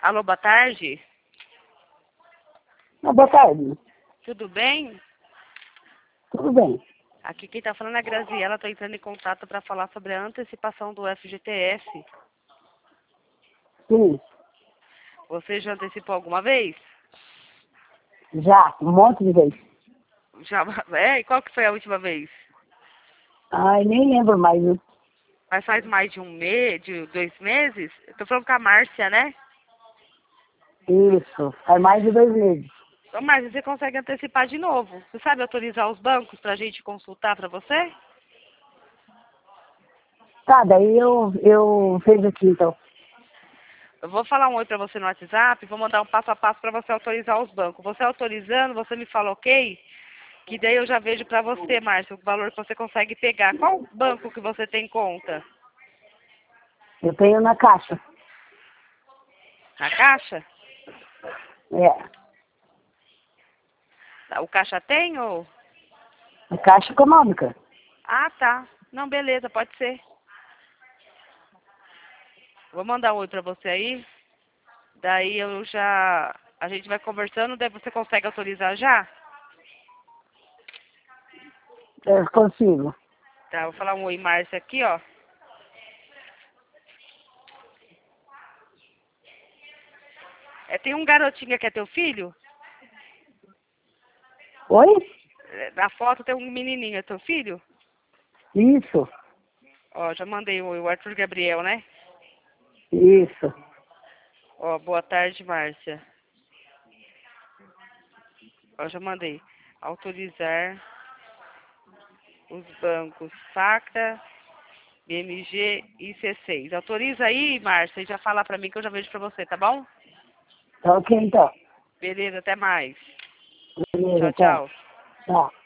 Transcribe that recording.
Alô, boa tarde. Boa tarde. Tudo bem? Tudo bem. Aqui quem está falando é a Graziela. Estou entrando em contato para falar sobre a antecipação do FGTS. Sim, Você já antecipou alguma vez? já, um monte de vezes. Já? É? E qual que foi a última vez? Ai, nem lembro mais. Viu? Mas faz mais de um mês, de 2 meses? Estou falando com a Márcia, né? Isso, faz mais de 2 meses. Ô, Márcia, você consegue antecipar de novo? Você sabe autorizar os bancos para a gente consultar para você? Tá, daí eu fiz aqui então. Eu vou falar um oi para você no WhatsApp, vou mandar um passo a passo para você autorizar os bancos. Você autorizando, você me fala ok? Que daí eu já vejo para você, Márcia, o valor que você consegue pegar. Qual banco que você tem conta? Eu tenho na Caixa. Na Caixa? É, O Caixa tem ou... a Caixa Econômica. Ah, tá. Não, beleza, pode ser. Vou mandar um oi para você aí. Daí eu já... A gente vai conversando, daí você consegue autorizar já? Eu consigo. Tá, vou falar um oi, Márcia, aqui, ó. Tem um garotinho que é teu filho? Oi? Na foto tem um menininho, é teu filho? Isso, Ó, já mandei um oi, o Arthur Gabriel, né? isso. Ó, boa tarde, Márcia. Ó, já mandei. Autorizar os bancos Sacra, BMG e C6. Autoriza aí, Márcia, e já fala pra mim que eu já vejo pra você, tá bom? Tá ok então. Beleza, até mais. Beleza, Tchau, tá. tchau. Tá.